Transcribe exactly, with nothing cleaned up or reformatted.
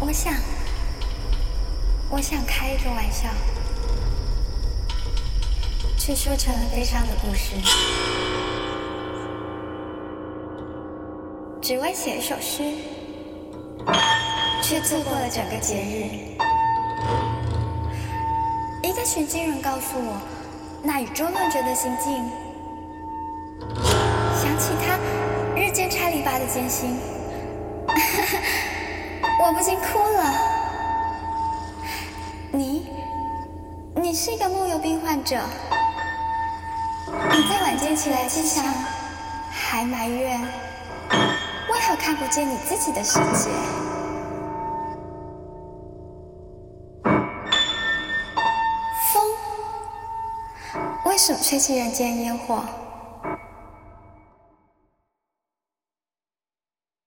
我想，我想开一个玩笑，却说成了悲伤的故事。只为写一首诗，却错过了整个节日。一个寻经人告诉我，那宇宙论者的心境。想起他日渐差离拔的艰辛，我不禁哭了。你，你是一个木有病患者，你在晚间起来气想，还埋怨为何看不见你自己的世界。风，为什么吹起人间烟火？